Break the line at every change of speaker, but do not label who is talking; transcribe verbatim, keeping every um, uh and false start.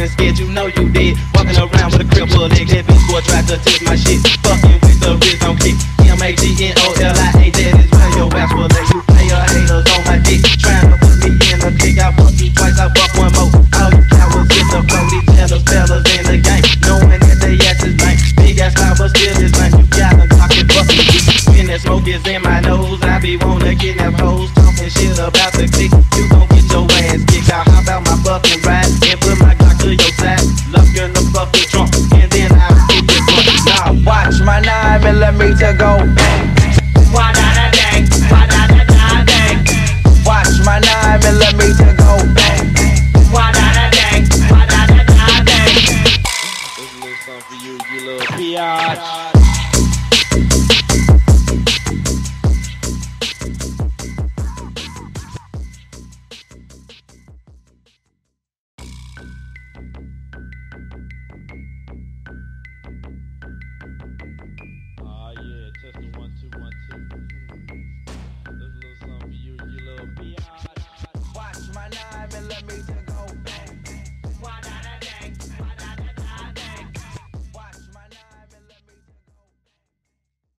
and scared, you know you did. Walking around with a crippled leg, that bitch boy tried to take my shit. Fucking with the rhythm kick. M A G N O L I A, that is where your ass will lay. You player haters on my dick, trying to put me in a click. I fuck you twice, I fuck one more. All you cowards hit the flow, these jealous fellas in the game, knowing that they ass is lame. Big ass line, but still is lame. You gotta talk it, fuck me. When that smoke is in my nose, I be wanna kidnap hoes, talking shit about the click. You gon' get your ass kicked out. How about my fucking ride and put my Glock to your side? Love you in the fucking trunk, and then I'll get this one. Now watch my nine millimeter go bang.
Why da da dang, why da da da dang.
Watch my nine millimeter go bang.
Why da da dang, why da da da dang.
This is a little something for you, you little biatch. Watch my nine millimeter